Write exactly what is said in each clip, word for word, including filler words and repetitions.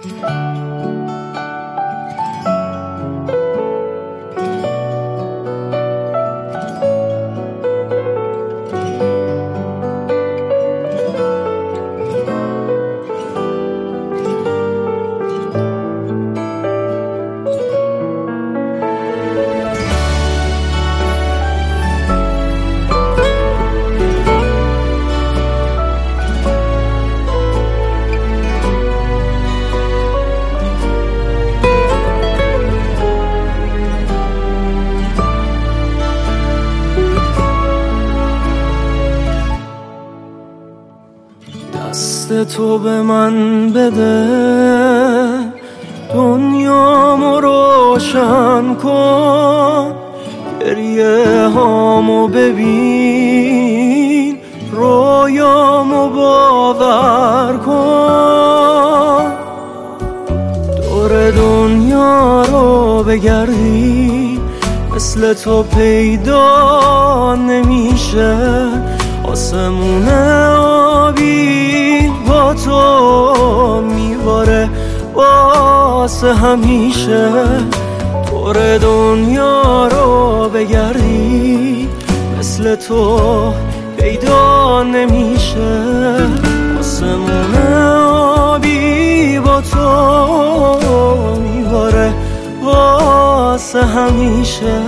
دست تو به من بده، دنیامو روشن کن، گریه هامو ببین، رویامو باور کن. دور دنیا رو بگردی مثل تو پیدا نمیشه، آسمون آبی با تو میباره واسه همیشه. دور دنیا رو بگردی مثل تو پیدا نمیشه، آسمون آبی با تو میباره واسه همیشه.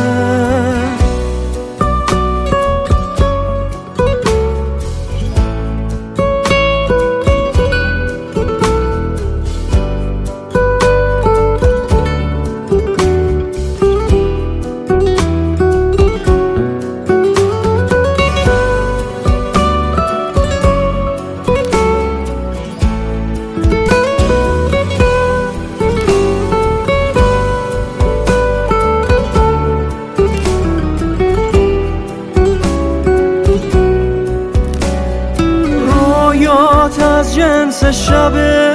از جنس شبه،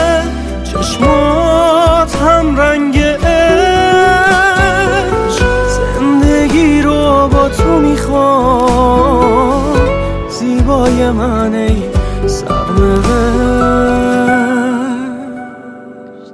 چشمات هم رنگ عشق، زندگی رو با تو میخوام، زیبای من ای سرنوشت.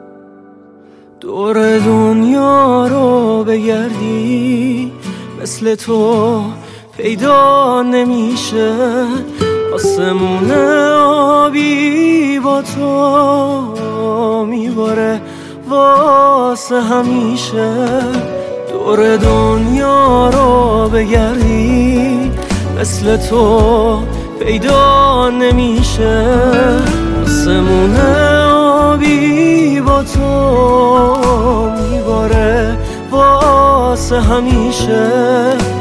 دور دنیا رو بگردی مثل تو پیدا نمیشه، آسمون آبی با تو میباره واسه همیشه. دور دنیا رو بگردی مثل تو پیدا نمیشه، آسمون آبی با تو میباره واسه همیشه.